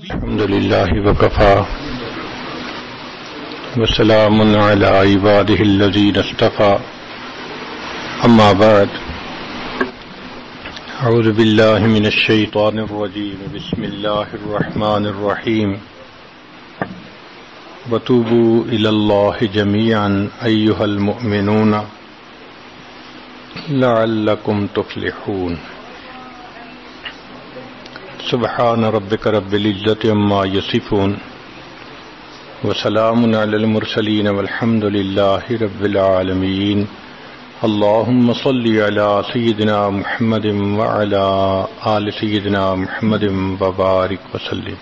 الحمد لله وكفى وسلام على عباده الذين اصطفى أما بعد أعوذ بالله من الشيطان الرجيم بسم الله الرحمن الرحيم وتوبوا إلى الله جميعا أيها المؤمنون لعلكم تفلحون سبحان ربك رب العزة عما يصفون وسلام على المرسلين والحمد لله رب العالمين اللهم صل على سيدنا محمد وعلى آل سيدنا محمد وبارك وسلم.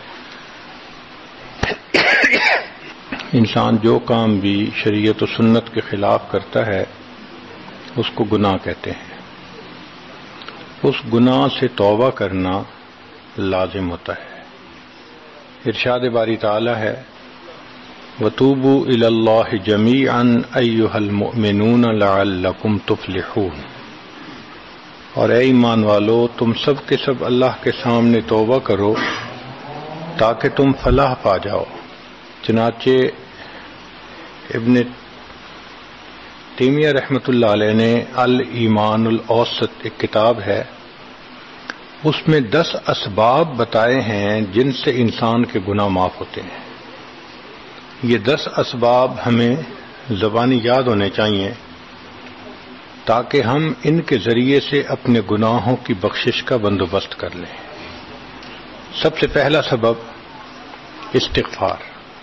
انسان جو کام بھی شریعت و سنت کے خلاف کرتا ہے اس کو گناہ کہتے ہیں. اس گناہ سے توبہ کرنا لازم ہوتا ہے. ارشاد باری تعالی ہے وَتُوبُوا إِلَى اللَّهِ جَمِيعًا أَيُّهَا الْمُؤْمِنُونَ لَعَلَّكُمْ تُفْلِحُونَ. اور اے ایمان والو تم سب کے سب اللہ کے سامنے توبہ کرو تاکہ تم فلاح پا جاؤ. چنانچہ ابن تیمیہ رحمۃ اللہ علیہ نے الایمان الاوسط ایک کتاب ہے، اس میں 10 اسباب بتائے ہیں جن سے انسان کے گناہ معاف ہوتے ہیں. یہ 10 اسباب ہمیں زبانی یاد ہونے چاہیے تاکہ ہم ان کے ذریعے سے اپنے گناہوں کی بخشش کا بندوبست کر لیں. سب سے پہلا سبب استغفار.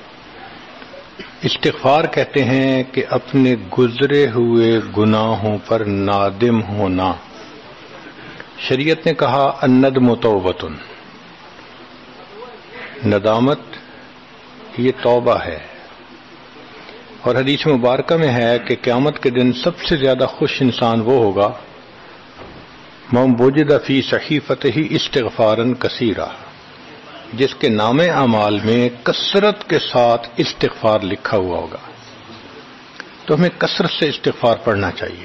استغفار کہتے ہیں کہ اپنے گزرے ہوئے گناہوں پر نادم ہونا. شریعت نے کہا الندم توبۃ، ندامت یہ توبہ ہے. اور حدیث مبارکہ میں ہے کہ قیامت کے دن سب سے زیادہ خوش انسان وہ ہوگا من وجد فی صحیفتہ استغفارا کثیرا، جس کے نام اعمال میں کثرت کے ساتھ استغفار لکھا ہوا ہوگا. تو ہمیں کثرت سے استغفار پڑھنا چاہیے.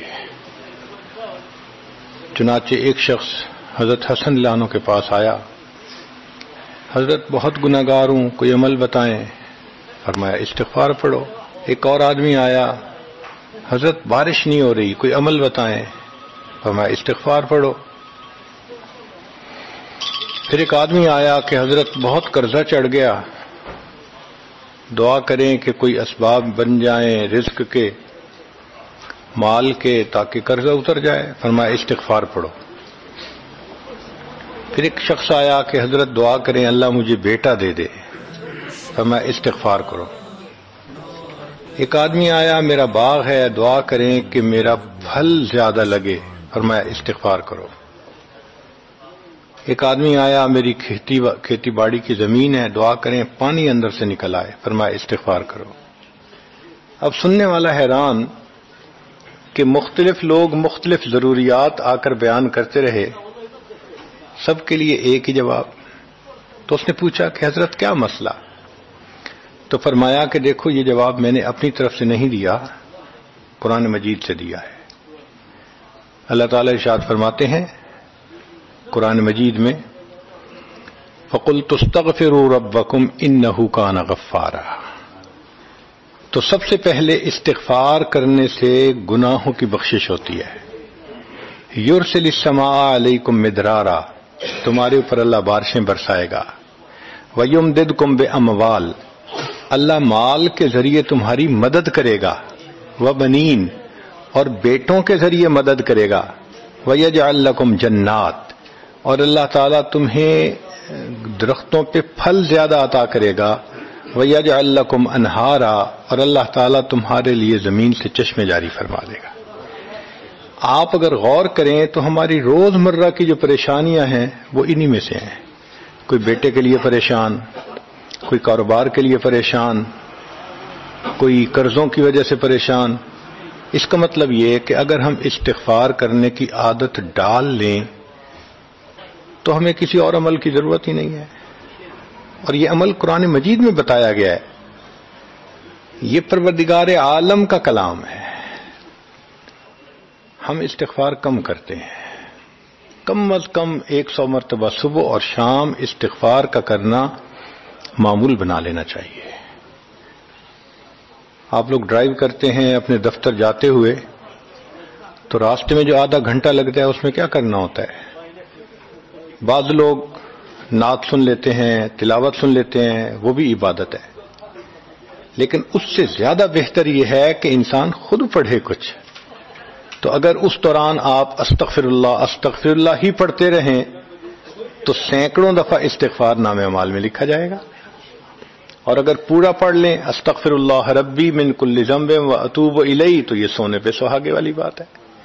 چنانچہ ایک شخص حضرت حسن اللہ عنہ کے پاس آیا، حضرت بہت گناہ گار ہوں، کوئی عمل بتائیں. فرمایا استغفار پڑھو. ایک اور آدمی آیا، حضرت بارش نہیں ہو رہی، کوئی عمل بتائیں. فرمایا استغفار پڑھو. پھر ایک آدمی آیا کہ حضرت بہت قرضہ چڑھ گیا، دعا کریں کہ کوئی اسباب بن جائیں رزق کے، مال کے، تاکہ قرضہ اتر جائے. فرمایا استغفار پڑھو. پھر ایک شخص آیا کہ حضرت دعا کریں اللہ مجھے بیٹا دے دے. فرمایا استغفار کرو. ایک آدمی آیا میرا باغ ہے، دعا کریں کہ میرا پھل زیادہ لگے. فرمایا استغفار کرو. ایک آدمی آیا میری کھیتی باڑی کی زمین ہے، دعا کریں پانی اندر سے نکل آئے. فرمایا استغفار کرو. اب سننے والا حیران کہ مختلف لوگ مختلف ضروریات آ کر بیان کرتے رہے، سب کے لیے ایک ہی جواب. تو اس نے پوچھا کہ حضرت کیا مسئلہ؟ تو فرمایا کہ دیکھو یہ جواب میں نے اپنی طرف سے نہیں دیا، قرآن مجید سے دیا ہے. اللہ تعالی ارشاد فرماتے ہیں قرآن مجید میں فَقُلْتُ اسْتَغْفِرُوا رَبَّكُمْ إِنَّهُ كَانَ غَفَّارًا. تو سب سے پہلے استغفار کرنے سے گناہوں کی بخشش ہوتی ہے. یرسل السماء علیکم مدرارا، تمہارے اوپر اللہ بارشیں برسائے گا. ویمددکم باموال، اللہ مال کے ذریعے تمہاری مدد کرے گا. وبنین، اور بیٹوں کے ذریعے مدد کرے گا. ویجعل لکم جنات، اور اللہ تعالیٰ تمہیں درختوں پہ پھل زیادہ عطا کرے گا. وَيَجْعَلْ لَكُمْ أَنْهَارًا، اور اللہ تعالیٰ تمہارے لیے زمین سے چشمے جاری فرما دے گا. آپ اگر غور کریں تو ہماری روز مرہ کی جو پریشانیاں ہیں وہ انہی میں سے ہیں. کوئی بیٹے کے لیے پریشان، کوئی کاروبار کے لیے پریشان، کوئی قرضوں کی وجہ سے پریشان. اس کا مطلب یہ کہ اگر ہم استغفار کرنے کی عادت ڈال لیں تو ہمیں کسی اور عمل کی ضرورت ہی نہیں ہے. اور یہ عمل قرآن مجید میں بتایا گیا ہے. یہ پروردگار عالم کا کلام ہے. ہم استغفار کم کرتے ہیں، کم از کم 100 مرتبہ صبح اور شام استغفار کا کرنا معمول بنا لینا چاہیے. آپ لوگ ڈرائیو کرتے ہیں اپنے دفتر جاتے ہوئے تو راستے میں جو آدھا گھنٹہ لگتا ہے اس میں کیا کرنا ہوتا ہے؟ بعض لوگ نعت سن لیتے ہیں, تلاوت سن لیتے ہیں, وہ بھی عبادت ہے. لیکن اس سے زیادہ بہتر یہ ہے کہ انسان خود پڑھے کچھ. تو اگر اس دوران آپ استغفر اللہ ہی پڑھتے رہیں تو سینکڑوں دفعہ استغفار نامہ اعمال میں لکھا جائے گا. اور اگر پورا پڑھ لیں استغفر اللہ ربی من کل ذنب و اتوب الیہ, تو یہ سونے پہ سہاگے والی بات ہے.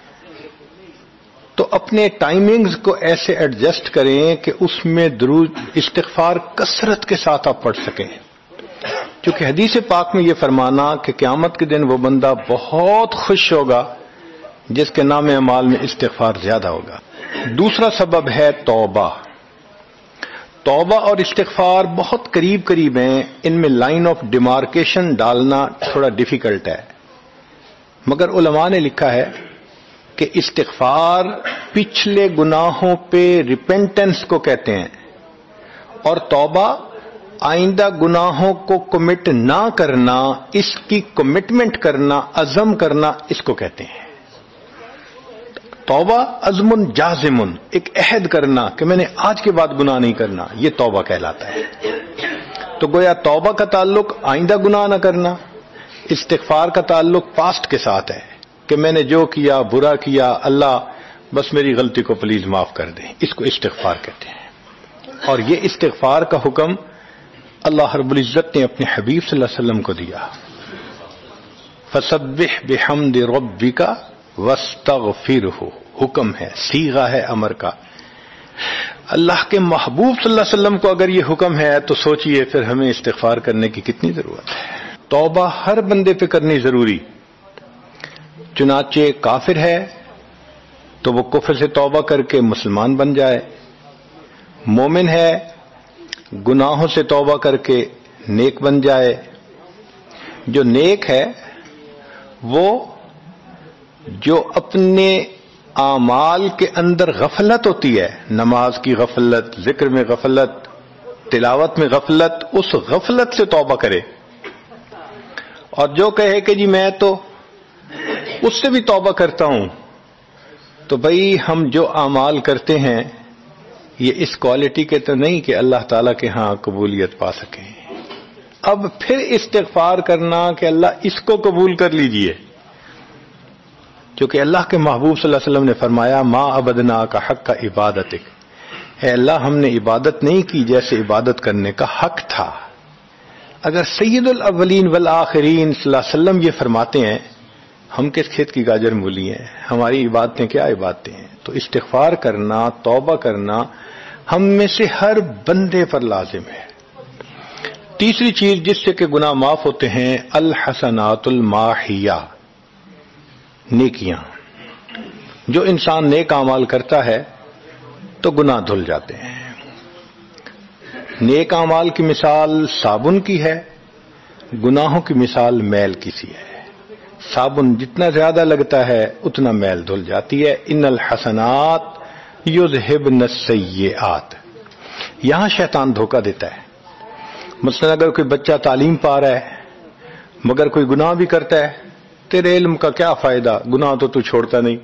تو اپنے ٹائمنگز کو ایسے ایڈجسٹ کریں کہ اس میں درود استغفار کثرت کے ساتھ آپ پڑھ سکیں. کیونکہ حدیث پاک میں یہ فرمانا کہ قیامت کے دن وہ بندہ بہت خوش ہوگا جس کے نام اعمال میں استغفار زیادہ ہوگا. دوسرا سبب ہے توبہ. توبہ اور استغفار بہت قریب قریب ہیں, ان میں لائن آف ڈیمارکیشن ڈالنا تھوڑا ڈیفیکلٹ ہے. مگر علماء نے لکھا ہے کہ استغفار پچھلے گناہوں پہ ریپینٹنس کو کہتے ہیں, اور توبہ آئندہ گناہوں کو کمٹ نہ کرنا, اس کی کمٹمنٹ کرنا, عزم کرنا, اس کو کہتے ہیں. توبہ عزم جازم, ایک عہد کرنا کہ میں نے آج کے بعد گناہ نہیں کرنا, یہ توبہ کہلاتا ہے. تو گویا توبہ کا تعلق آئندہ گناہ نہ کرنا, استغفار کا تعلق پاسٹ کے ساتھ ہے کہ میں نے جو کیا برا کیا, اللہ بس میری غلطی کو پلیز معاف کر دیں, اس کو استغفار کہتے ہیں. اور یہ استغفار کا حکم اللہ رب العزت نے اپنے حبیب صلی اللہ علیہ وسلم کو دیا. فسبح بحمد ربک واستغفرہ, حکم ہے, صیغہ ہے امر کا. اللہ کے محبوب صلی اللہ علیہ وسلم کو اگر یہ حکم ہے تو سوچئے پھر ہمیں استغفار کرنے کی کتنی ضرورت ہے. توبہ ہر بندے پہ کرنی ضروری. چنانچہ کافر ہے تو وہ کفر سے توبہ کر کے مسلمان بن جائے, مومن ہے گناہوں سے توبہ کر کے نیک بن جائے. جو نیک ہے وہ جو اپنے اعمال کے اندر غفلت ہوتی ہے, نماز کی غفلت, ذکر میں غفلت, تلاوت میں غفلت, اس غفلت سے توبہ کرے. اور جو کہے کہ جی میں تو اس سے بھی توبہ کرتا ہوں, تو بھئی ہم جو اعمال کرتے ہیں یہ اس کوالٹی کے تو نہیں کہ اللہ تعالیٰ کے ہاں قبولیت پا سکیں. اب پھر استغفار کرنا کہ اللہ اس کو قبول کر لیجئے, کیونکہ اللہ کے محبوب صلی اللہ علیہ وسلم نے فرمایا ما عبدنا کا حق کا عبادتک, اے اللہ ہم نے عبادت نہیں کی جیسے عبادت کرنے کا حق تھا. اگر سید الاولین والآخرین صلی اللہ علیہ وسلم یہ فرماتے ہیں, ہم کس کھیت کی گاجر مولی ہیں, ہماری عبادتیں کیا عبادتیں ہیں. تو استغفار کرنا, توبہ کرنا ہم میں سے ہر بندے پر لازم ہے. تیسری چیز جس سے کہ گناہ معاف ہوتے ہیں, الحسنات الماحیہ, نیکیاں. جو انسان نیک اعمال کرتا ہے تو گناہ دھل جاتے ہیں. نیک اعمال کی مثال صابن کی ہے, گناہوں کی مثال میل کی سی ہے. صابن جتنا زیادہ لگتا ہے اتنا میل دھل جاتی ہے. ان الحسنات یذہبن السیئات. یہاں شیطان دھوکہ دیتا ہے. مثلا اگر کوئی بچہ تعلیم پا رہا ہے مگر کوئی گناہ بھی کرتا ہے, تیرے علم کا کیا فائدہ, گناہ تو چھوڑتا نہیں.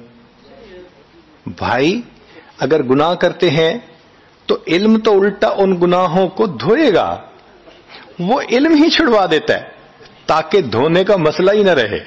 بھائی اگر گناہ کرتے ہیں تو علم تو الٹا ان گناہوں کو دھوئے گا, وہ علم ہی چھڑوا دیتا ہے تاکہ دھونے کا مسئلہ ہی نہ رہے.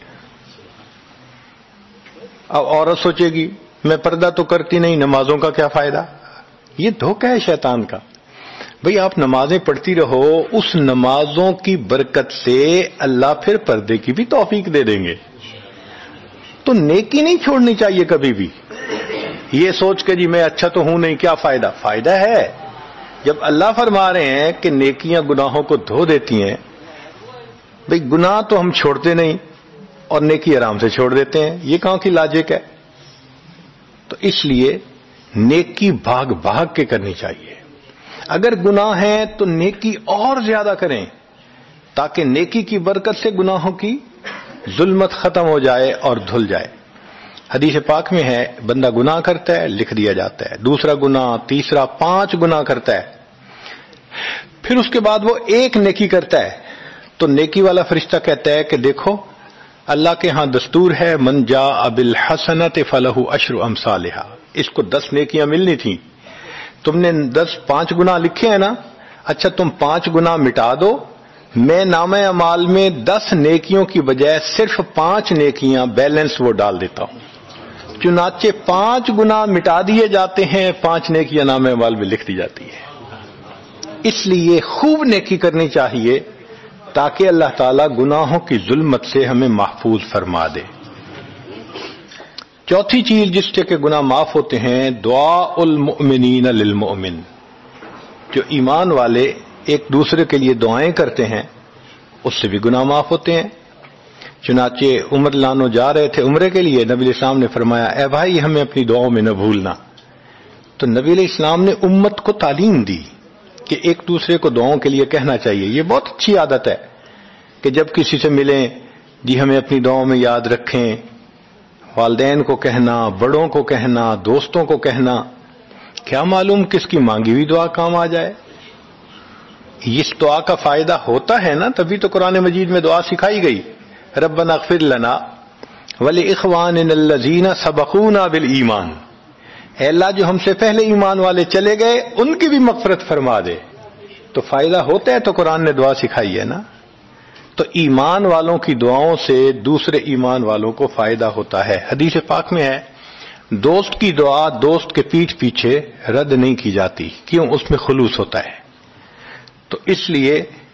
اب عورت سوچے گی میں پردہ تو کرتی نہیں, نمازوں کا کیا فائدہ. یہ دھوکہ ہے شیطان کا. بھئی آپ نمازیں پڑھتی رہو, اس نمازوں کی برکت سے اللہ پھر پردے کی بھی توفیق دے دیں گے. تو نیکی نہیں چھوڑنی چاہیے کبھی بھی, یہ سوچ کے جی میں اچھا تو ہوں نہیں, کیا فائدہ. فائدہ ہے. جب اللہ فرما رہے ہیں کہ نیکیاں گناہوں کو دھو دیتی ہیں, بھئی گناہ تو ہم چھوڑتے نہیں اور نیکی آرام سے چھوڑ دیتے ہیں, یہ کہاں کی لاجک ہے. تو اس لیے نیکی بھاگ بھاگ کے کرنی چاہیے. اگر گناہ ہیں تو نیکی اور زیادہ کریں تاکہ نیکی کی برکت سے گناہوں کی ظلمت ختم ہو جائے اور دھل جائے. حدیث پاک میں ہے بندہ گناہ کرتا ہے لکھ دیا جاتا ہے, دوسرا گناہ, تیسرا, 5 گناہ کرتا ہے پھر اس کے بعد وہ ایک نیکی کرتا ہے تو نیکی والا فرشتہ کہتا ہے کہ دیکھو اللہ کے ہاں دستور ہے من جاء بالحسنۃ فلہ عشر امثالھا، اس کو 10 نیکیاں ملنی تھیں، تم نے 5 گناہ لکھے ہیں نا، اچھا تم 5 گناہ مٹا دو، میں نامہ اعمال میں 10 نیکیوں کی بجائے صرف 5 نیکیاں بیلنس وہ ڈال دیتا ہوں۔ چنانچہ 5 گناہ مٹا دیے جاتے ہیں، 5 نیکیاں نامہ اعمال میں لکھ دی جاتی ہے۔ اس لیے خوب نیکی کرنی چاہیے تاکہ اللہ تعالیٰ گناہوں کی ظلمت سے ہمیں محفوظ فرما دے۔ چوتھی چیز جس سے کہ گناہ معاف ہوتے ہیں، دعاء المؤمنین للمؤمن، جو ایمان والے ایک دوسرے کے لیے دعائیں کرتے ہیں اس سے بھی گناہ معاف ہوتے ہیں۔ چنانچہ عمر لانو جا رہے تھے عمرے کے لیے، نبی علیہ السلام نے فرمایا اے بھائی ہمیں اپنی دعاؤں میں نہ بھولنا، تو نبی علیہ السلام نے امت کو تعلیم دی کہ ایک دوسرے کو دعاؤں کے لیے کہنا چاہیے۔ یہ بہت اچھی عادت ہے کہ جب کسی سے ملیں جی ہمیں اپنی دعاؤں میں یاد رکھیں، والدین کو کہنا، بڑوں کو کہنا، دوستوں کو کہنا، کیا معلوم کس کی مانگی ہوئی دعا کام آ جائے۔ اس دعا کا فائدہ ہوتا ہے نا، تبھی تو قرآن مجید میں دعا سکھائی گئی، ربنا اغفر لنا ولاخواننا الذین سبقونا بالایمان، اے اللہ جو ہم سے پہلے ایمان والے چلے گئے ان کی بھی مغفرت فرما دے۔ تو فائدہ ہوتا ہے تو قرآن نے دعا سکھائی ہے نا۔ تو ایمان والوں کی دعاؤں سے دوسرے ایمان والوں کو فائدہ ہوتا ہے۔ حدیث پاک میں ہے دوست کی دعا دوست کے پیٹھ پیچھے رد نہیں کی جاتی، کیوں؟ اس میں خلوص ہوتا ہے۔ تو اس لیے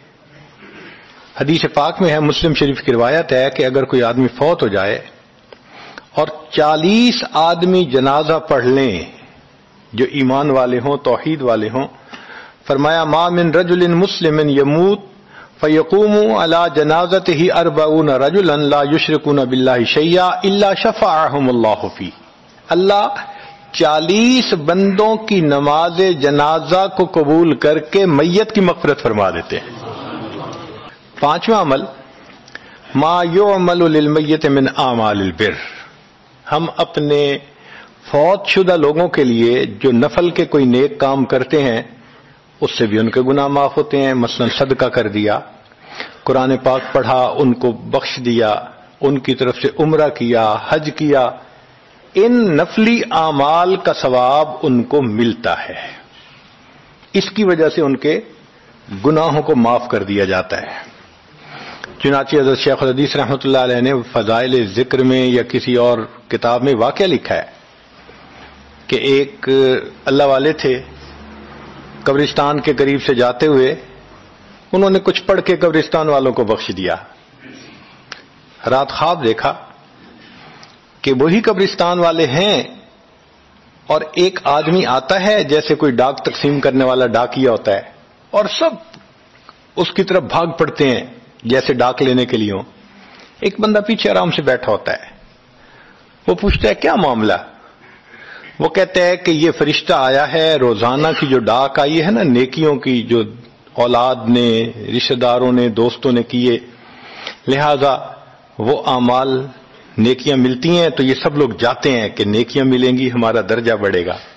حدیث پاک میں ہے، مسلم شریف کی روایت ہے کہ اگر کوئی آدمی فوت ہو جائے اور 40 آدمی جنازہ پڑھ لیں جو ایمان والے ہوں، توحید والے ہوں، فرمایا ما من رجل مسلم یموت فیقوم علی جنازتہ 40 رجلا لا یشرکون باللہ شیئا الا شفعهم اللہ فی، اللہ 40 بندوں کی نماز جنازہ کو قبول کر کے میت کی مغفرت فرما دیتے ہیں۔ 5واں عمل ما یعمل للمیت من اعمال البر، ہم اپنے فوت شدہ لوگوں کے لیے جو نفل کے کوئی نیک کام کرتے ہیں اس سے بھی ان کے گناہ معاف ہوتے ہیں۔ مثلا صدقہ کر دیا، قرآن پاک پڑھا، ان کو بخش دیا، ان کی طرف سے عمرہ کیا، حج کیا، ان نفلی اعمال کا ثواب ان کو ملتا ہے، اس کی وجہ سے ان کے گناہوں کو معاف کر دیا جاتا ہے۔ چنانچہ حضرت شیخ الحدیث رحمۃ اللہ علیہ نے فضائل ذکر میں یا کسی اور کتاب میں واقعہ لکھا ہے کہ ایک اللہ والے تھے، قبرستان کے قریب سے جاتے ہوئے انہوں نے کچھ پڑھ کے قبرستان والوں کو بخش دیا۔ رات خواب دیکھا کہ وہی قبرستان والے ہیں اور ایک آدمی آتا ہے جیسے کوئی ڈاک تقسیم کرنے والا ڈاکیا ہوتا ہے، اور سب اس کی طرف بھاگ پڑتے ہیں جیسے ڈاک لینے کے لیے ہوں۔ ایک بندہ پیچھے آرام سے بیٹھا ہوتا ہے، وہ پوچھتا ہے کیا معاملہ؟ وہ کہتا ہے کہ یہ فرشتہ آیا ہے، روزانہ کی جو ڈاک آئی ہے نا نیکیوں کی، جو اولاد نے، رشتہ داروں نے، دوستوں نے کیے، لہذا وہ اعمال نیکیاں ملتی ہیں تو یہ سب لوگ جاتے ہیں کہ نیکیاں ملیں گی، ہمارا درجہ بڑھے گا۔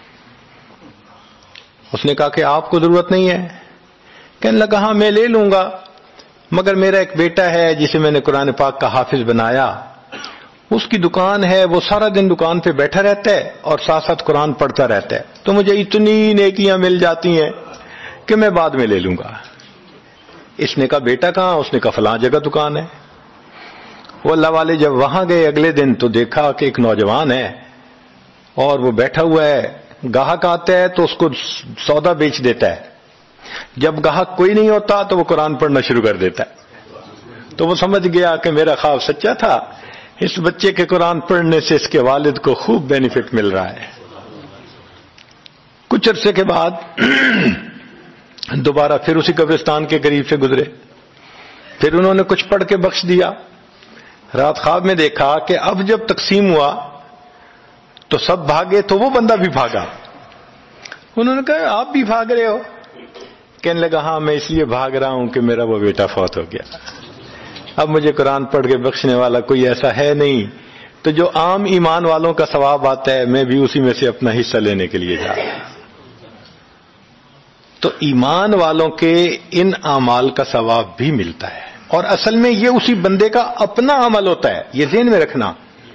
اس نے کہا کہ آپ کو ضرورت نہیں ہے؟ کہنے لگا ہاں میں لے لوں گا، مگر میرا ایک بیٹا ہے جسے میں نے قرآن پاک کا حافظ بنایا، اس کی دکان ہے، وہ سارا دن دکان پہ بیٹھا رہتا ہے اور ساتھ ساتھ قرآن پڑھتا رہتا ہے، تو مجھے اتنی نیکیاں مل جاتی ہیں کہ میں بعد میں لے لوں گا۔ اس نے کہا بیٹا کہاں؟ اس نے کہا فلاں جگہ دکان ہے۔ وہ اللہ والے جب وہاں گئے اگلے دن تو دیکھا کہ ایک نوجوان ہے اور وہ بیٹھا ہوا ہے، گاہک آتا ہے تو اس کو سودا بیچ دیتا ہے، جب گاہک کوئی نہیں ہوتا تو وہ قرآن پڑھنا شروع کر دیتا ہے۔ تو وہ سمجھ گیا کہ میرا خواب سچا تھا، اس بچے کے قرآن پڑھنے سے اس کے والد کو خوب بینیفٹ مل رہا ہے۔ کچھ عرصے کے بعد دوبارہ پھر اسی قبرستان کے قریب سے گزرے، پھر انہوں نے کچھ پڑھ کے بخش دیا۔ رات خواب میں دیکھا کہ اب جب تقسیم ہوا تو سب بھاگے تو وہ بندہ بھی بھاگا۔ انہوں نے کہا آپ بھی بھاگ رہے ہو؟ کہنے لگا ہاں میں اس لیے بھاگ رہا ہوں کہ میرا وہ بیٹا فوت ہو گیا، اب مجھے قرآن پڑھ کے بخشنے والا کوئی ایسا ہے نہیں، تو جو عام ایمان والوں کا ثواب آتا ہے میں بھی اسی میں سے اپنا حصہ لینے کے لیے جا رہا ہوں۔ تو ایمان والوں کے ان اعمال کا ثواب بھی ملتا ہے، اور اصل میں یہ اسی بندے کا اپنا عمل ہوتا ہے. یہ ذہن میں رکھنا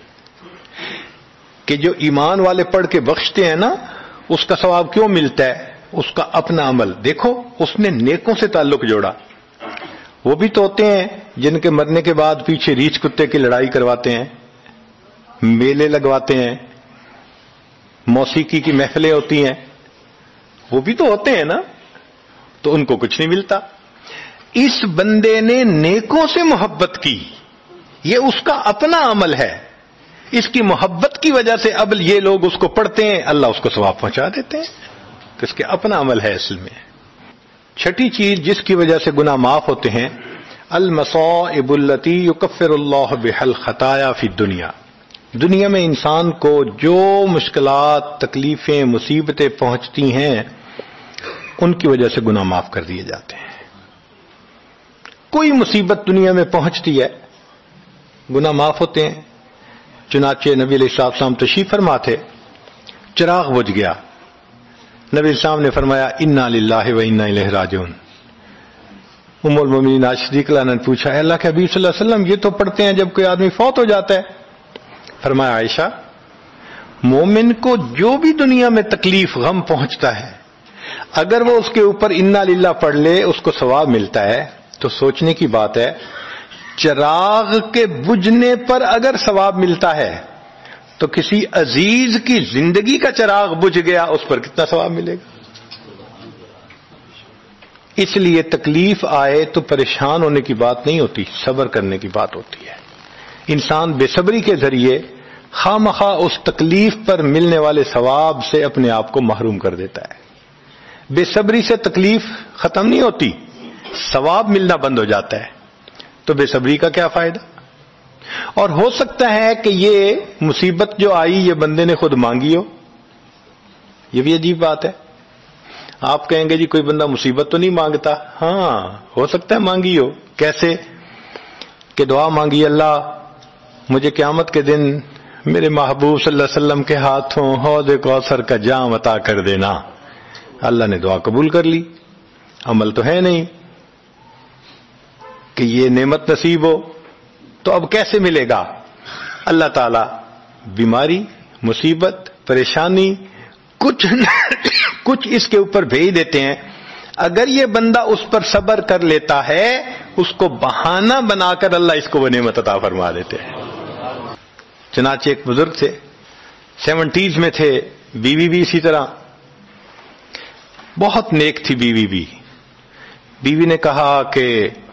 کہ جو ایمان والے پڑھ کے بخشتے ہیں نا، اس کا ثواب کیوں ملتا ہے؟ اس کا اپنا عمل. دیکھو اس نے نیکوں سے تعلق جوڑا. وہ بھی تو ہوتے ہیں جن کے مرنے کے بعد پیچھے ریچھ کتے کی لڑائی کرواتے ہیں، میلے لگواتے ہیں، موسیقی کی محفلیں ہوتی ہیں، وہ بھی تو ہوتے ہیں نا، تو ان کو کچھ نہیں ملتا. اس بندے نے نیکوں سے محبت کی، یہ اس کا اپنا عمل ہے. اس کی محبت کی وجہ سے اب یہ لوگ اس کو پڑھتے ہیں، اللہ اس کو ثواب پہنچا دیتے ہیں. تو اس کے اپنا عمل ہے اصل میں. چھٹی چیز جس کی وجہ سے گناہ معاف ہوتے ہیں، المصائب التی یکفر اللہ بها الخطایا فی الدنیا. دنیا میں انسان کو جو مشکلات، تکلیفیں، مصیبتیں پہنچتی ہیں، ان کی وجہ سے گناہ معاف کر دیے جاتے ہیں. کوئی مصیبت دنیا میں پہنچتی ہے، گناہ معاف ہوتے ہیں. چنانچہ نبی علیہ السلام تشریف فرما تھے، چراغ بجھ گیا. نبی السلام نے فرمایا انا للہ و انا الیہ راجعون. ام المومنین عائشہ صدیقہ نے پوچھا، اے اللہ کے حبیب صلی اللہ علیہ وسلم، یہ تو پڑھتے ہیں جب کوئی آدمی فوت ہو جاتا ہے. فرمایا عائشہ، مومن کو جو بھی دنیا میں تکلیف، غم پہنچتا ہے، اگر وہ اس کے اوپر انا للہ پڑھ لے، اس کو ثواب ملتا ہے. تو سوچنے کی بات ہے، چراغ کے بجھنے پر اگر ثواب ملتا ہے تو کسی عزیز کی زندگی کا چراغ بجھ گیا، اس پر کتنا ثواب ملے گا؟ اس لیے تکلیف آئے تو پریشان ہونے کی بات نہیں ہوتی، صبر کرنے کی بات ہوتی ہے. انسان بے صبری کے ذریعے خواہ اس تکلیف پر ملنے والے ثواب سے اپنے آپ کو محروم کر دیتا ہے. بے صبری سے تکلیف ختم نہیں ہوتی، ثواب ملنا بند ہو جاتا ہے. تو بے صبری کا کیا فائدہ؟ اور ہو سکتا ہے کہ یہ مصیبت جو آئی یہ بندے نے خود مانگی ہو. یہ بھی عجیب بات ہے. آپ کہیں گے جی کوئی بندہ مصیبت تو نہیں مانگتا. ہاں ہو سکتا ہے مانگی ہو. کیسے؟ کہ دعا مانگی، اللہ مجھے قیامت کے دن میرے محبوب صلی اللہ علیہ وسلم کے ہاتھوں حوض کوثر کا جام عطا کر دینا. اللہ نے دعا قبول کر لی. عمل تو ہے نہیں کہ یہ نعمت نصیب ہو. تو اب کیسے ملے گا؟ اللہ تعالی بیماری، مصیبت، پریشانی کچھ اس کے اوپر بھیج دیتے ہیں. اگر یہ بندہ اس پر صبر کر لیتا ہے، اس کو بہانہ بنا کر اللہ اس کو وہ نعمت عطا فرما دیتے ہیں. چنانچہ ایک بزرگ تھے، 70s میں تھے، بیوی بھی اسی طرح، بہت نیک تھی بیوی بھی. بیوی نے کہا کہ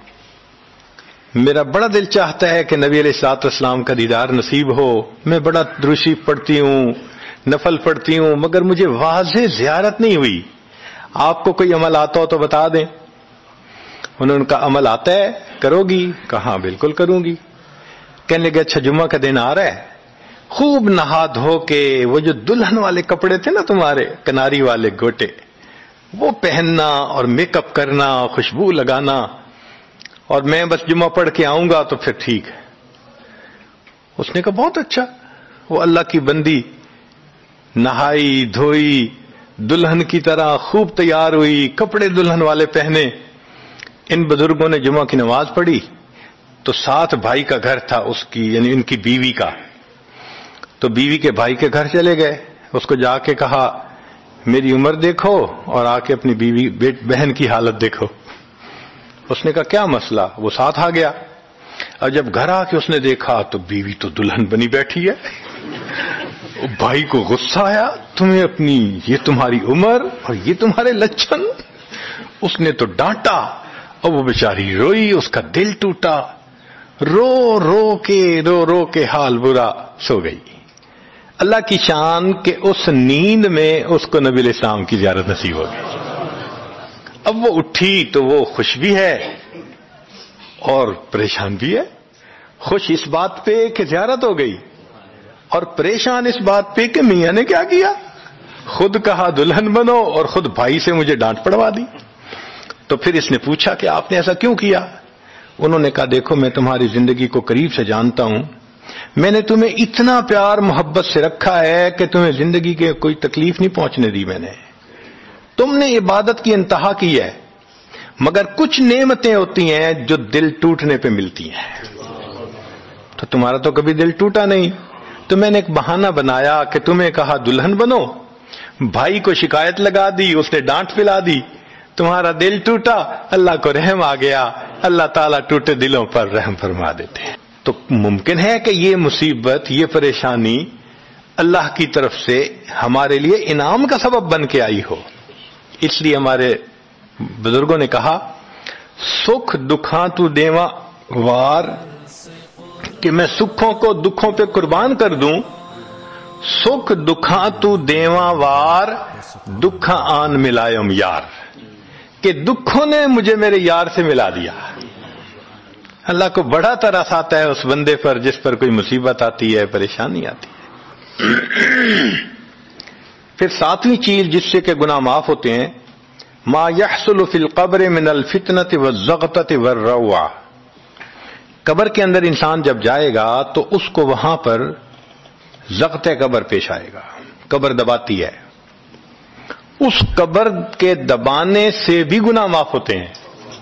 میرا بڑا دل چاہتا ہے کہ نبی علیہ الصلوۃ والسلام کا دیدار نصیب ہو. میں بڑا درود شریف پڑھتی ہوں، نفل پڑھتی ہوں، مگر مجھے واضح زیارت نہیں ہوئی. آپ کو کوئی عمل آتا ہو تو بتا دیں. انہوں نے کہا عمل آتا ہے، کرو گی؟ کہا بالکل کروں گی. کہنے لگے اچھا جمعہ کا دن آ رہا ہے، خوب نہا دھو کے وہ جو دلہن والے کپڑے تھے نا تمہارے، کناری والے گوٹے، وہ پہننا اور میک اپ کرنا، خوشبو لگانا، اور میں بس جمعہ پڑھ کے آؤں گا تو پھر ٹھیک ہے. اس نے کہا بہت اچھا. وہ اللہ کی بندی نہائی دھوئی، دلہن کی طرح خوب تیار ہوئی، کپڑے دلہن والے پہنے. ان بزرگوں نے جمعہ کی نماز پڑھی تو ساتھ بھائی کا گھر تھا اس کی، یعنی ان کی بیوی کا. تو بیوی کے بھائی کے گھر چلے گئے. اس کو جا کے کہا میری عمر دیکھو اور آ کے اپنی بیوی بہن کی حالت دیکھو. اس نے کہا کیا مسئلہ؟ وہ ساتھ آ گیا. اور جب گھر آ کے اس نے دیکھا تو بیوی تو دلہن بنی بیٹھی ہے. بھائی کو غصہ آیا، تمہیں اپنی، یہ تمہاری عمر اور یہ تمہارے لچھن. اس نے تو ڈانٹا اور وہ بیچاری روئی، اس کا دل ٹوٹا، رو رو کے حال برا، سو گئی. اللہ کی شان کہ اس نیند میں اس کو نبی علیہ السلام کی زیارت نصیب ہو گئی. اب وہ اٹھی تو وہ خوش بھی ہے اور پریشان بھی ہے. خوش اس بات پہ کہ زیارت ہو گئی، اور پریشان اس بات پہ کہ میاں نے کیا کیا، خود کہا دلہن بنو اور خود بھائی سے مجھے ڈانٹ پڑوا دی. تو پھر اس نے پوچھا کہ آپ نے ایسا کیوں کیا؟ انہوں نے کہا دیکھو میں تمہاری زندگی کو قریب سے جانتا ہوں، میں نے تمہیں اتنا پیار محبت سے رکھا ہے کہ تمہیں زندگی کے کوئی تکلیف نہیں پہنچنے دی میں نے. تم نے عبادت کی انتہا کی ہے، مگر کچھ نعمتیں ہوتی ہیں جو دل ٹوٹنے پہ ملتی ہیں. تو تمہارا تو کبھی دل ٹوٹا نہیں، تو میں نے ایک بہانہ بنایا کہ تمہیں کہا دلہن بنو، بھائی کو شکایت لگا دی، اس نے ڈانٹ پلا دی، تمہارا دل ٹوٹا، اللہ کو رحم آ گیا، اللہ تعالیٰ ٹوٹے دلوں پر رحم فرما دیتے ہیں. تو ممکن ہے کہ یہ مصیبت، یہ پریشانی اللہ کی طرف سے ہمارے لیے انعام کا سبب بن کے آئی ہو. اس لیے ہمارے بزرگوں نے کہا سکھ دکھاں تو دیواں وار، کہ میں سکھوں کو دکھوں پہ قربان کر دوں. سکھ دکھاں تو دیواں وار، دکھاں آن ملائم یار، کہ دکھوں نے مجھے میرے یار سے ملا دیا. اللہ کو بڑا ترس آتا ہے اس بندے پر جس پر کوئی مصیبت آتی ہے، پریشانی آتی ہے. پھر ساتویں چیز جس سے کہ گناہ معاف ہوتے ہیں، ما يحصل فی القبر من الفتنة والزغطة والروع. قبر کے اندر انسان جب جائے گا تو اس کو وہاں پر زغط قبر پیش آئے گا. قبر دباتی ہے، اس قبر کے دبانے سے بھی گناہ معاف ہوتے ہیں،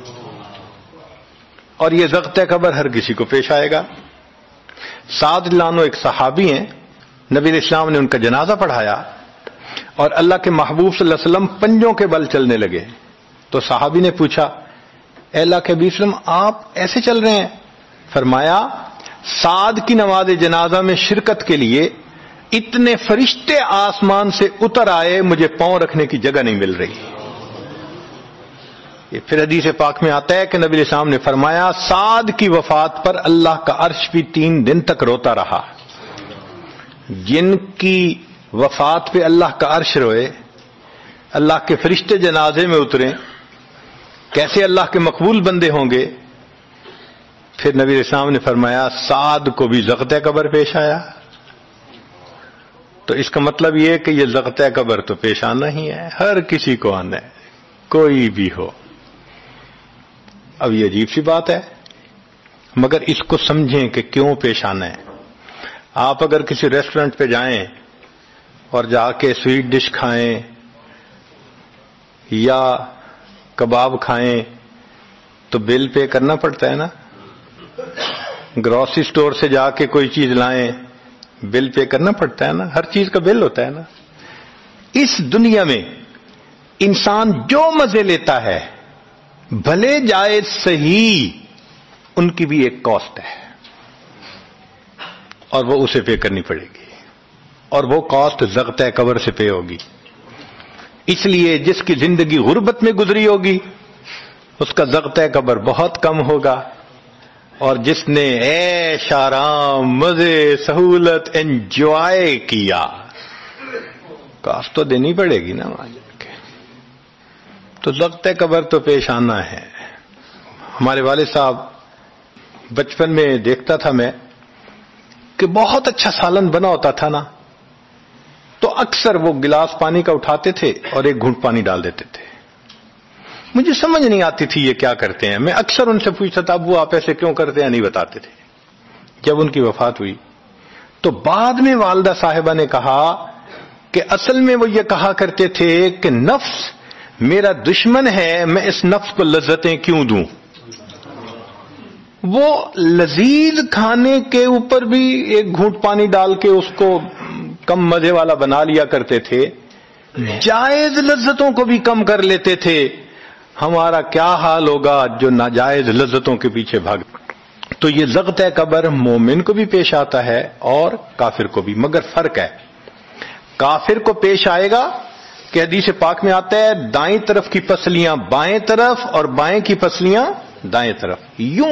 اور یہ زغط قبر ہر کسی کو پیش آئے گا. سعد لانو ایک صحابی ہیں، نبی علیہ السلام نے ان کا جنازہ پڑھایا اور اللہ کے محبوب صلی اللہ علیہ وسلم پنجوں کے بل چلنے لگے. تو صحابی نے پوچھا اے اللہ کے نبی صلی اللہ علیہ وسلم آپ ایسے چل رہے ہیں؟ فرمایا سعد کی نماز جنازہ میں شرکت کے لیے اتنے فرشتے آسمان سے اتر آئے، مجھے پاؤں رکھنے کی جگہ نہیں مل رہی. یہ پھر حدیث پاک میں آتا ہے کہ نبی علیہ السلام نے فرمایا سعد کی وفات پر اللہ کا عرش بھی 3 دن تک روتا رہا. جن کی وفات پہ اللہ کا عرش روئے، اللہ کے فرشتے جنازے میں اتریں، کیسے اللہ کے مقبول بندے ہوں گے. پھر نبی علیہ السلام نے فرمایا سعد کو بھی زغط قبر پیش آیا. تو اس کا مطلب یہ کہ یہ زغط قبر تو پیش آنا ہی ہے، ہر کسی کو آنا ہے، کوئی بھی ہو. اب یہ عجیب سی بات ہے، مگر اس کو سمجھیں کہ کیوں پیش آنا ہے. آپ اگر کسی ریسٹورنٹ پہ جائیں اور جا کے سویٹ ڈش کھائیں یا کباب کھائیں تو بل پے کرنا پڑتا ہے نا. گروسری سٹور سے جا کے کوئی چیز لائیں، بل پے کرنا پڑتا ہے نا، ہر چیز کا بل ہوتا ہے نا. اس دنیا میں انسان جو مزے لیتا ہے، بھلے جائز صحیح، ان کی بھی ایک کاسٹ ہے اور وہ اسے پے کرنی پڑے گی، اور وہ کاسٹ زغط قبر سے پے ہوگی. اس لیے جس کی زندگی غربت میں گزری ہوگی اس کا زغط قبر بہت کم ہوگا، اور جس نے عیش آرام مزے سہولت انجوائے کیا، کاسٹ تو دینی پڑے گی نا وہاں جا کے. تو زغط قبر تو پیش آنا ہے. ہمارے والد صاحب بچپن میں دیکھتا تھا میں کہ بہت اچھا سالن بنا ہوتا تھا نا، تو اکثر وہ گلاس پانی کا اٹھاتے تھے اور ایک گھونٹ پانی ڈال دیتے تھے. مجھے سمجھ نہیں آتی تھی یہ کیا کرتے ہیں. میں اکثر ان سے پوچھتا تھا ابو آپ ایسے کیوں کرتے ہیں، نہیں بتاتے تھے. جب ان کی وفات ہوئی تو بعد میں والدہ صاحبہ نے کہا کہ اصل میں وہ یہ کہا کرتے تھے کہ نفس میرا دشمن ہے، میں اس نفس کو لذتیں کیوں دوں. وہ لذیذ کھانے کے اوپر بھی ایک گھونٹ پانی ڈال کے اس کو کم مزے والا بنا لیا کرتے تھے، جائز لذتوں کو بھی کم کر لیتے تھے. ہمارا کیا حال ہوگا جو ناجائز لذتوں کے پیچھے بھاگ. تو یہ زغط قبر مومن کو بھی پیش آتا ہے اور کافر کو بھی، مگر فرق ہے. کافر کو پیش آئے گا کہ حدیث پاک میں آتا ہے دائیں طرف کی پسلیاں بائیں طرف اور بائیں کی پسلیاں دائیں طرف، یوں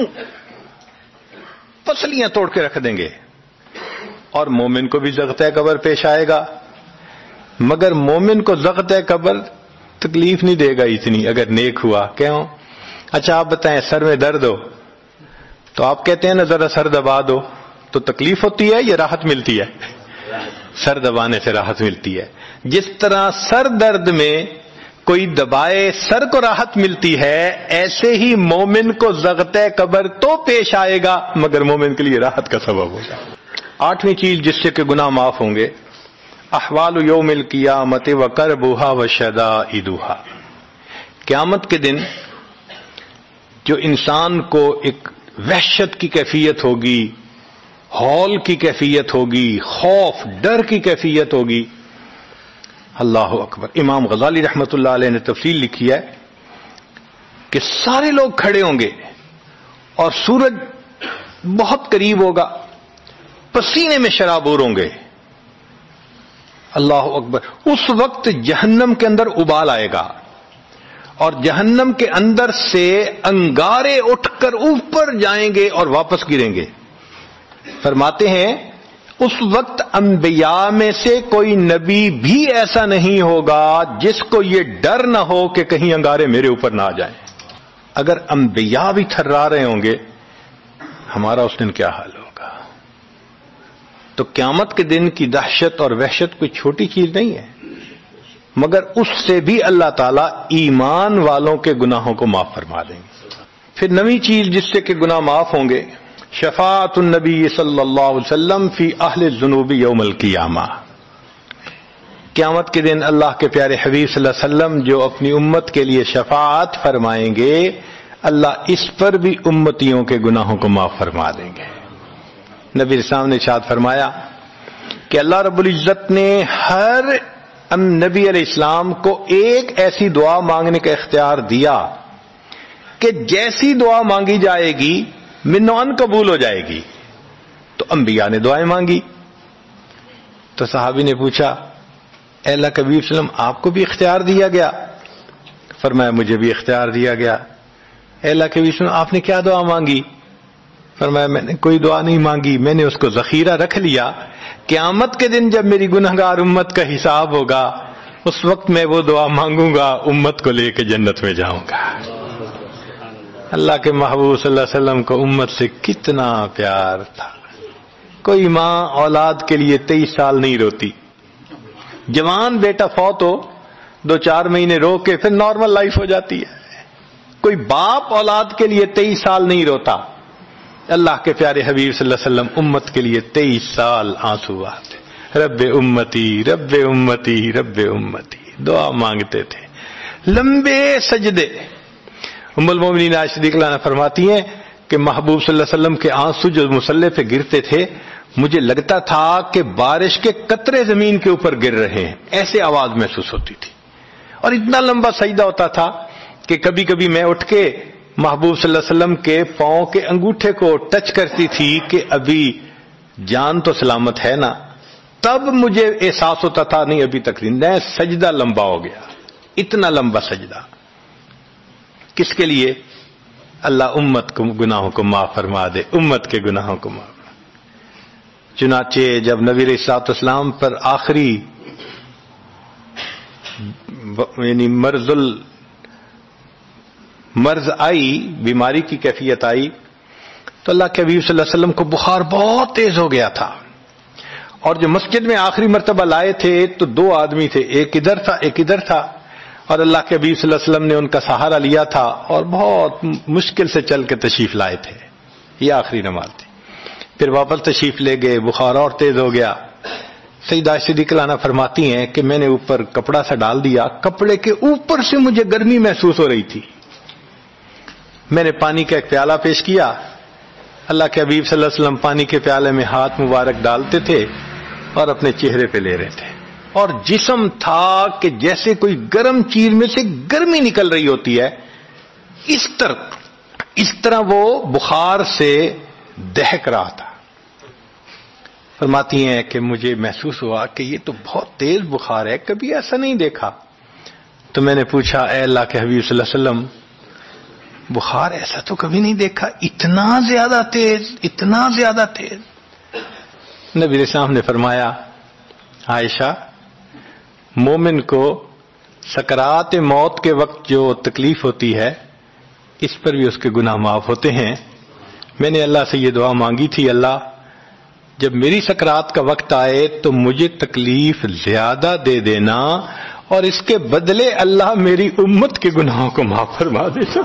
پسلیاں توڑ کے رکھ دیں گے. اور مومن کو بھی زغط قبر پیش آئے گا، مگر مومن کو زغط قبر تکلیف نہیں دے گا اتنی اگر نیک ہوا. کیوں؟ اچھا آپ بتائیں سر میں درد ہو تو آپ کہتے ہیں نا ذرا سر دبا دو، تو تکلیف ہوتی ہے یا راحت ملتی ہے؟ سر دبانے سے راحت ملتی ہے. جس طرح سر درد میں کوئی دبائے سر کو راحت ملتی ہے، ایسے ہی مومن کو زغط قبر تو پیش آئے گا مگر مومن کے لیے راحت کا سبب ہوگا. 8ویں چیز جس سے کہ گناہ معاف ہوں گے، احوال یوم القیامت وقربھا وشدائدھا، قیامت کے دن جو انسان کو ایک وحشت کی کیفیت ہوگی، ہول کی کیفیت ہوگی، خوف ڈر کی کیفیت ہوگی. اللہ اکبر. امام غزالی رحمۃ اللہ علیہ نے تفصیل لکھی ہے کہ سارے لوگ کھڑے ہوں گے اور سورج بہت قریب ہوگا، پسینے میں شرابور ہوں گے. اللہ اکبر. اس وقت جہنم کے اندر ابال آئے گا اور جہنم کے اندر سے انگارے اٹھ کر اوپر جائیں گے اور واپس گریں گے. فرماتے ہیں اس وقت انبیاء میں سے کوئی نبی بھی ایسا نہیں ہوگا جس کو یہ ڈر نہ ہو کہ کہیں انگارے میرے اوپر نہ آ جائیں. اگر انبیاء بھی تھرا رہے ہوں گے، ہمارا اس دن کیا حال ہوگا؟ تو قیامت کے دن کی دہشت اور وحشت کوئی چھوٹی چیز نہیں ہے، مگر اس سے بھی اللہ تعالیٰ ایمان والوں کے گناہوں کو معاف فرما دیں گے. پھر نویں چیز جس سے کہ گناہ معاف ہوں گے، شفاعت النبی صلی اللہ علیہ وسلم فی اہل الذنوب یوم القیامہ. قیامت کے دن اللہ کے پیارے حبیب صلی اللہ علیہ وسلم جو اپنی امت کے لیے شفاعت فرمائیں گے، اللہ اس پر بھی امتیوں کے گناہوں کو معاف فرما دیں گے. نبی اسلام نے ارشاد فرمایا کہ اللہ رب العزت نے ہر نبی علیہ السلام کو ایک ایسی دعا مانگنے کا اختیار دیا کہ جیسی دعا مانگی جائے گی منوان قبول ہو جائے گی. تو انبیاء نے دعائیں مانگی. تو صحابی نے پوچھا اے اللہ کے حبیب صلی اللہ علیہ وسلم آپ کو بھی اختیار دیا گیا؟ فرمایا مجھے بھی اختیار دیا گیا. اے اللہ کے حبیب صلی اللہ علیہ وسلم آپ نے کیا دعا مانگی؟ فرمایا میں نے کوئی دعا نہیں مانگی، میں نے اس کو ذخیرہ رکھ لیا. قیامت کے دن جب میری گنہگار امت کا حساب ہوگا اس وقت میں وہ دعا مانگوں گا، امت کو لے کے جنت میں جاؤں گا. اللہ کے محبوب صلی اللہ علیہ وسلم کو امت سے کتنا پیار تھا. کوئی ماں اولاد کے لیے 23 سال نہیں روتی. جوان بیٹا فوت ہو 2-4 مہینے رو کے پھر نارمل لائف ہو جاتی ہے. کوئی باپ اولاد کے لیے 23 سال نہیں روتا. اللہ کے پیارے حبیب صلی اللہ علیہ وسلم امت کے لیے 23 سال آنسو بہاتے. رب امتی رب امتی رب امتی دعا مانگتے تھے. لمبے سجدے. ام المومنین عائشہ رضی اللہ عنہا فرماتی ہیں کہ محبوب صلی اللہ علیہ وسلم کے آنسو جو مصلی پہ گرتے تھے مجھے لگتا تھا کہ بارش کے قطرے زمین کے اوپر گر رہے ہیں، ایسے آواز محسوس ہوتی تھی. اور اتنا لمبا سجدہ ہوتا تھا کہ کبھی کبھی میں اٹھ کے محبوب صلی اللہ علیہ وسلم کے پاؤں کے انگوٹھے کو ٹچ کرتی تھی کہ ابھی جان تو سلامت ہے نا. تب مجھے احساس ہوتا تھا نہیں ابھی تک نہیں، سجدہ لمبا ہو گیا. اتنا لمبا سجدہ کس کے لیے؟ اللہ امت کو گناہوں کو معاف فرما دے، امت کے گناہوں کو معاف. چنانچہ جب نبی علیہ الصلوۃ والسلام پر آخری یعنی مرض آئی، بیماری کی کیفیت آئی، تو اللہ کے حبیب صلی اللہ علیہ وسلم کو بخار بہت تیز ہو گیا تھا. اور جو مسجد میں آخری مرتبہ لائے تھے تو 2 آدمی تھے، ایک ادھر تھا ایک ادھر تھا، اور اللہ کے حبیب صلی اللہ علیہ وسلم نے ان کا سہارا لیا تھا اور بہت مشکل سے چل کے تشریف لائے تھے. یہ آخری نماز تھی. پھر واپس تشریف لے گئے، بخار اور تیز ہو گیا. سیدہ عائشہ رضی اللہ عنہا فرماتی ہیں کہ میں نے اوپر کپڑا سا ڈال دیا، کپڑے کے اوپر سے مجھے گرمی محسوس ہو رہی تھی. میں نے پانی کا ایک پیالہ پیش کیا، اللہ کے حبیب صلی اللہ علیہ وسلم پانی کے پیالے میں ہاتھ مبارک ڈالتے تھے اور اپنے چہرے پہ لے رہے تھے. اور جسم تھا کہ جیسے کوئی گرم چیز میں سے گرمی نکل رہی ہوتی ہے، اس طرح وہ بخار سے دہک رہا تھا. فرماتی ہیں کہ مجھے محسوس ہوا کہ یہ تو بہت تیز بخار ہے، کبھی ایسا نہیں دیکھا. تو میں نے پوچھا اے اللہ کے حبیب صلی اللہ علیہ وسلم بخار ایسا تو کبھی نہیں دیکھا، اتنا زیادہ تیز اتنا زیادہ تیز. نبی علیہ السلام نے فرمایا عائشہ، مومن کو سکرات موت کے وقت جو تکلیف ہوتی ہے اس پر بھی اس کے گناہ معاف ہوتے ہیں. میں نے اللہ سے یہ دعا مانگی تھی، اللہ جب میری سکرات کا وقت آئے تو مجھے تکلیف زیادہ دے دینا اور اس کے بدلے اللہ میری امت کے گناہوں کو معاف فرما دینا.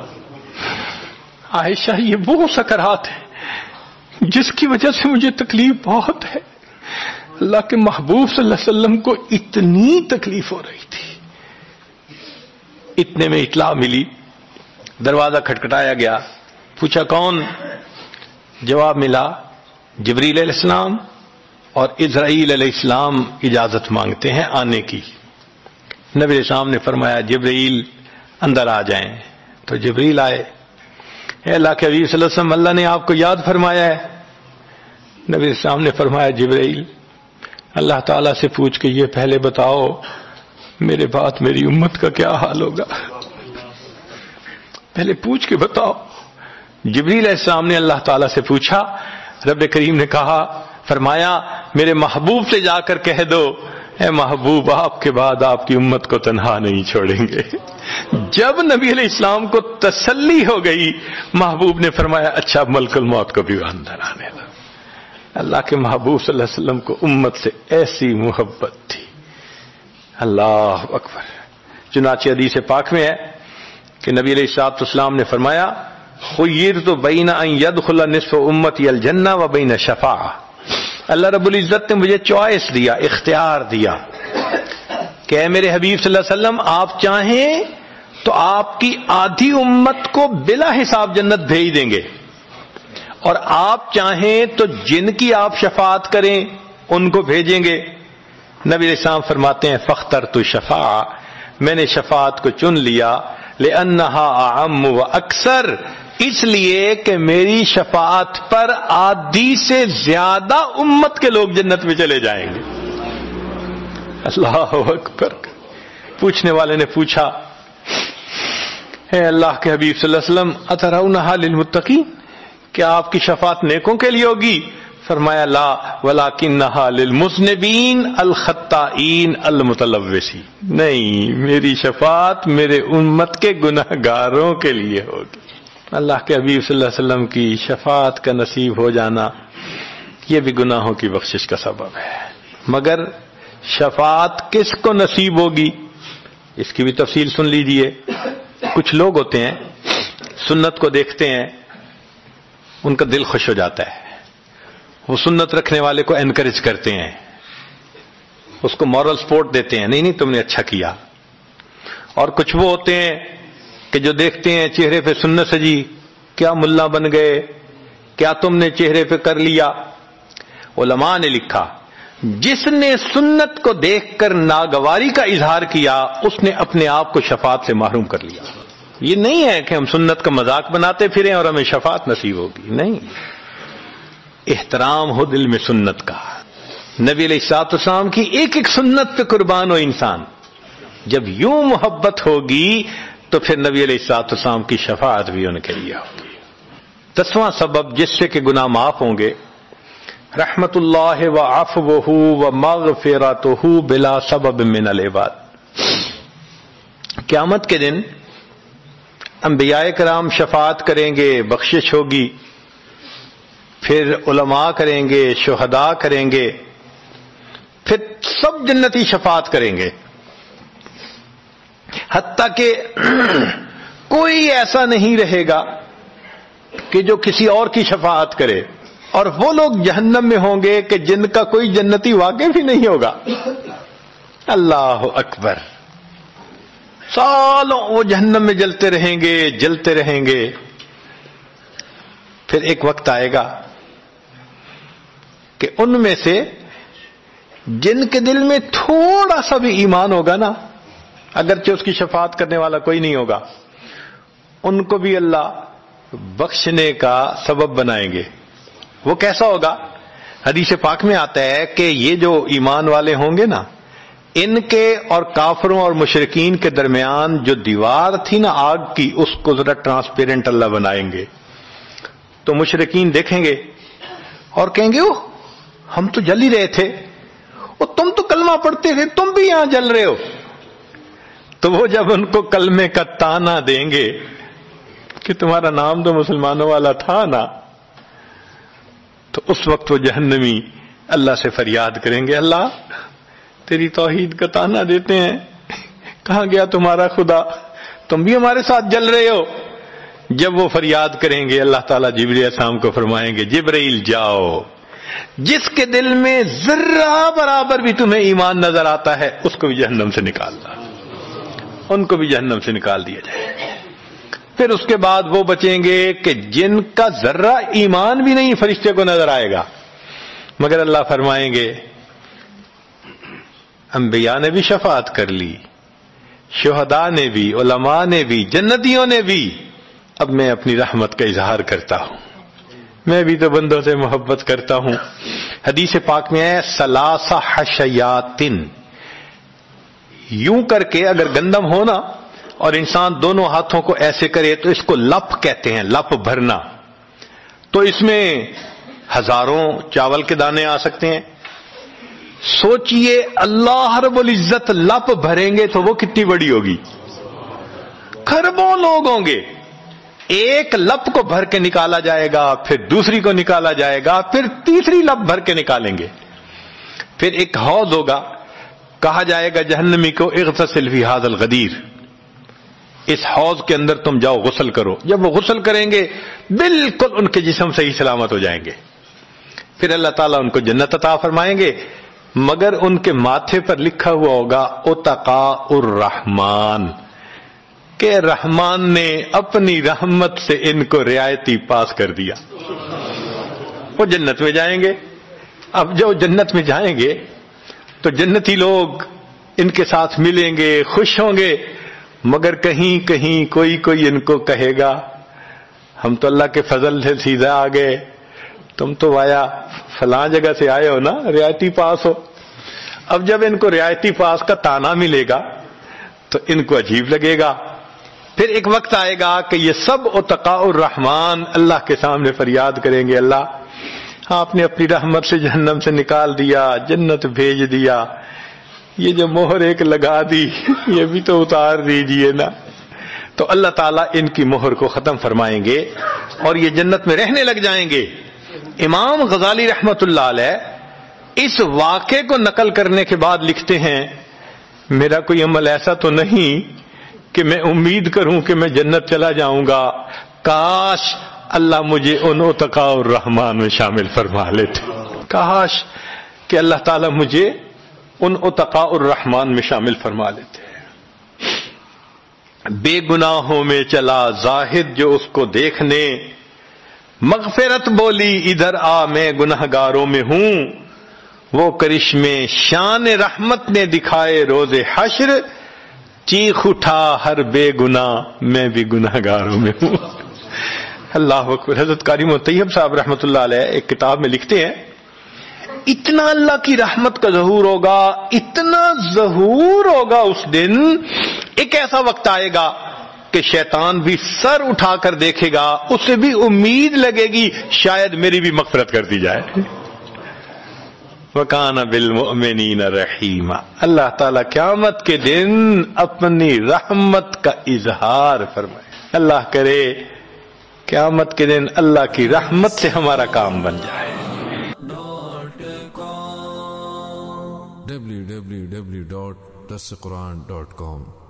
عائشہ یہ وہ سکرات ہے جس کی وجہ سے مجھے تکلیف بہت ہے. اللہ کے محبوب صلی اللہ علیہ وسلم کو اتنی تکلیف ہو رہی تھی. اتنے میں اطلاع ملی، دروازہ کھٹکھٹایا گیا، پوچھا کون؟ جواب ملا جبریل علیہ السلام اور اسرائیل علیہ السلام اجازت مانگتے ہیں آنے کی. نبی علیہ السلام نے فرمایا جبریل اندر آ جائیں. تو جبریل آئے. اے اللہ کے حبیب صلی اللہ علیہ وسلم، اللہ نے آپ کو یاد فرمایا ہے. نبی علیہ السلام نے فرمایا جبریل اللہ تعالیٰ سے پوچھ کے یہ پہلے بتاؤ میرے بعد میری امت کا کیا حال ہوگا، پہلے پوچھ کے بتاؤ. جبریل علیہ السلام نے اللہ تعالیٰ سے پوچھا. رب کریم نے کہا، فرمایا میرے محبوب سے جا کر کہہ دو اے محبوب آپ کے بعد آپ کی امت کو تنہا نہیں چھوڑیں گے. جب نبی علیہ السلام کو تسلی ہو گئی، محبوب نے فرمایا اچھا ملک الموت کو بھی اندر آنے دو. اللہ کے محبوب صلی اللہ علیہ وسلم کو امت سے ایسی محبت تھی. اللہ اکبر. چنانچہ حدیث پاک میں ہے کہ نبی علیہ الصلوۃ والسلام نے فرمایا خیرت بین ان یدخل نصف امتی الجنہ و بین شفاعہ. اللہ رب العزت نے مجھے چوائس دیا، اختیار دیا کہ اے میرے حبیب صلی اللہ علیہ وسلم آپ چاہیں تو آپ کی آدھی امت کو بلا حساب جنت بھیج دیں گے، اور آپ چاہیں تو جن کی آپ شفاعت کریں ان کو بھیجیں گے. نبی علیہ السلام فرماتے ہیں فاخترت الشفاعہ، میں نے شفاعت کو چن لیا، لأنہا اعم و اکثر، اس لیے کہ میری شفاعت پر آدھی سے زیادہ امت کے لوگ جنت میں چلے جائیں گے. اللہ اکبر. پوچھنے والے نے پوچھا اے اللہ کے حبیب صلی اللہ علیہ وسلم اترونہا للمتقین، کیا آپ کی شفاعت نیکوں کے لیے ہوگی؟ فرمایا لا ولکنہا للمذنبین الخطائین المتلوثین، نہیں میری شفاعت میرے امت کے گناہگاروں کے لیے ہوگی. اللہ کے حبیب صلی اللہ علیہ وسلم کی شفاعت کا نصیب ہو جانا یہ بھی گناہوں کی بخشش کا سبب ہے. مگر شفاعت کس کو نصیب ہوگی اس کی بھی تفصیل سن لیجئے. کچھ لوگ ہوتے ہیں سنت کو دیکھتے ہیں ان کا دل خوش ہو جاتا ہے، وہ سنت رکھنے والے کو انکریج کرتے ہیں، اس کو مورل سپورٹ دیتے ہیں، نہیں تم نے اچھا کیا. اور کچھ وہ ہوتے ہیں کہ جو دیکھتے ہیں چہرے پہ سنت سجی، کیا ملا بن گئے، کیا تم نے چہرے پہ کر لیا. علماء نے لکھا جس نے سنت کو دیکھ کر ناگواری کا اظہار کیا اس نے اپنے آپ کو شفاعت سے محروم کر لیا. یہ نہیں ہے کہ ہم سنت کا مذاق بناتے پھریں اور ہمیں شفاعت نصیب ہوگی، نہیں. احترام ہو دل میں سنت کا. نبی علیہ الصلوۃ والسلام کی ایک ایک سنت پہ قربان ہو انسان. جب یوں محبت ہوگی تو پھر نبی علیہ الصلوۃ والسلام کی شفاعت بھی ان کے لیے ہوگی. 10واں سبب جس سے کہ گناہ معاف ہوں گے، رحمت اللہ و عفوہ و مغفرتہ بلا سبب من العباد. قیامت کے دن انبیاء کرام شفاعت کریں گے، بخشش ہوگی، پھر علماء کریں گے، شہداء کریں گے، پھر سب جنتی شفاعت کریں گے، حتیٰ کہ کوئی ایسا نہیں رہے گا کہ جو کسی اور کی شفاعت کرے. اور وہ لوگ جہنم میں ہوں گے کہ جن کا کوئی جنتی واقف ہی نہیں ہوگا. اللہ اکبر. سالوں وہ جہنم میں جلتے رہیں گے، جلتے رہیں گے. پھر ایک وقت آئے گا کہ ان میں سے جن کے دل میں تھوڑا سا بھی ایمان ہوگا نا، اگرچہ اس کی شفاعت کرنے والا کوئی نہیں ہوگا، ان کو بھی اللہ بخشنے کا سبب بنائیں گے. وہ کیسا ہوگا؟ حدیث پاک میں آتا ہے کہ یہ جو ایمان والے ہوں گے نا، ان کے اور کافروں اور مشرکین کے درمیان جو دیوار تھی نا آگ کی، اس کو ذرا ٹرانسپیرنٹ اللہ بنائیں گے. تو مشرکین دیکھیں گے اور کہیں گے ہم تو جل ہی رہے تھے، تم تو کلمہ پڑھتے تھے، تم بھی یہاں جل رہے ہو. تو وہ جب ان کو کلمے کا تانا دیں گے کہ تمہارا نام تو مسلمانوں والا تھا نا، تو اس وقت وہ جہنمی اللہ سے فریاد کریں گے اللہ تیری توحید کا تانا دیتے ہیں، کہاں گیا تمہارا خدا، تم بھی ہمارے ساتھ جل رہے ہو. جب وہ فریاد کریں گے اللہ تعالیٰ جبریل السلام کو فرمائیں گے جبرائیل جاؤ جس کے دل میں ذرہ برابر بھی تمہیں ایمان نظر آتا ہے اس کو بھی جہنم سے نکالنا، ان کو بھی جہنم سے نکال دیا جائے۔ پھر اس کے بعد وہ بچیں گے کہ جن کا ذرہ ایمان بھی نہیں فرشتے کو نظر آئے گا، مگر اللہ فرمائیں گے انبیاء نے بھی شفاعت کر لی، شہداء نے بھی، علماء نے بھی، جنتیوں نے بھی، اب میں اپنی رحمت کا اظہار کرتا ہوں، میں بھی تو بندوں سے محبت کرتا ہوں۔ حدیث پاک میں ہے ثلاث حشیات، یوں کر کے اگر گندم ہونا اور انسان دونوں ہاتھوں کو ایسے کرے تو اس کو لپ کہتے ہیں، لپ بھرنا، تو اس میں ہزاروں چاول کے دانے آ سکتے ہیں۔ سوچئے اللہ رب العزت لپ بھریں گے تو وہ کتنی بڑی ہوگی، کھربوں لوگ ہوں گے، ایک لپ کو بھر کے نکالا جائے گا، پھر دوسری کو نکالا جائے گا، پھر تیسری لپ بھر کے نکالیں گے، پھر ایک حوض ہوگا، کہا جائے گا جہنمی کو اغتسل فی ھذا الغدیر، اس حوض کے اندر تم جاؤ غسل کرو۔ جب وہ غسل کریں گے بالکل ان کے جسم صحیح سلامت ہو جائیں گے، پھر اللہ تعالیٰ ان کو جنت عطا فرمائیں گے، مگر ان کے ماتھے پر لکھا ہوا ہوگا اتقاء الرحمن، کہ رحمان نے اپنی رحمت سے ان کو رعایتی پاس کر دیا، وہ جنت میں جائیں گے۔ اب جو جنت میں جائیں گے تو جنتی لوگ ان کے ساتھ ملیں گے، خوش ہوں گے، مگر کہیں کہیں کوئی ان کو کہے گا ہم تو اللہ کے فضل سے سیدھا آ گئے، تم تو آیا فلاں جگہ سے آئے ہو نا، رعایتی پاس ہو۔ اب جب ان کو رعایتی پاس کا تانا ملے گا تو ان کو عجیب لگے گا، پھر ایک وقت آئے گا کہ یہ سب اتقاء الرحمن اللہ کے سامنے فریاد کریں گے، اللہ آپ نے اپنی رحمت سے جہنم سے نکال دیا، جنت بھیج دیا، یہ جو مہر ایک لگا دی یہ بھی تو اتار دیجئے نا۔ تو اللہ تعالیٰ ان کی مہر کو ختم فرمائیں گے اور یہ جنت میں رہنے لگ جائیں گے۔ امام غزالی رحمت اللہ علیہ اس واقعے کو نقل کرنے کے بعد لکھتے ہیں میرا کوئی عمل ایسا تو نہیں کہ میں امید کروں کہ میں جنت چلا جاؤں گا، کاش اللہ مجھے ان اتقاء الرحمن میں شامل فرما لیتے، کاش کہ اللہ تعالیٰ مجھے ان اتقاء الرحمن میں شامل فرما لیتے۔ بے گناہوں میں چلا زاہد جو اس کو دیکھنے، مغفرت بولی ادھر آ میں گنہگاروں میں ہوں، وہ کرشمے شان رحمت نے دکھائے روز حشر، چیخ اٹھا ہر بے گناہ میں بھی گنہگاروں میں ہوں۔ اللہ اکبر۔ حضرت قاری طیب صاحب رحمۃ اللہ علیہ ایک کتاب میں لکھتے ہیں اتنا اللہ کی رحمت کا ظہور ہوگا، اتنا ظہور ہوگا اس دن، ایک ایسا وقت آئے گا کہ شیطان بھی سر اٹھا کر دیکھے گا، اسے بھی امید لگے گی شاید میری بھی مغفرت کر دی جائے۔ وَكَانَ بِالْمُؤْمِنِينَ رَحِيمًا۔ اللہ تعالیٰ قیامت کے دن اپنی رحمت کا اظہار فرمائے۔ اللہ کرے قیامت کے دن اللہ کی رحمت سے ہمارا کام بن جائے۔ www.dasquran.com